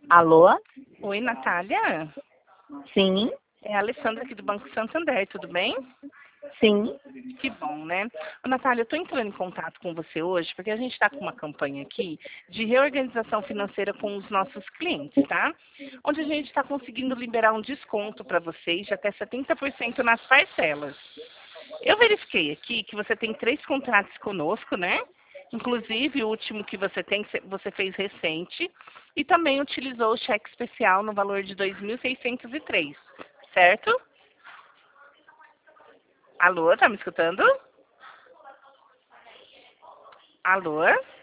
Alô? Oi, Natália. Sim, É a Alessandra aqui do Banco Santander, tudo bem? sim. Que bom, né? Ô, Natália, eu estou entrando em contato com você hoje porque a gente está com uma campanha aqui de reorganização financeira com os nossos clientes, tá? Onde a gente está conseguindo liberar um desconto para vocês de até 70% nas parcelas. Eu verifiquei aqui que você tem 3 contratos conosco, né? Inclusive, o último que você tem, você fez recente, e também utilizou o cheque especial no valor de 2.603, certo? Alô, tá me escutando? Alô?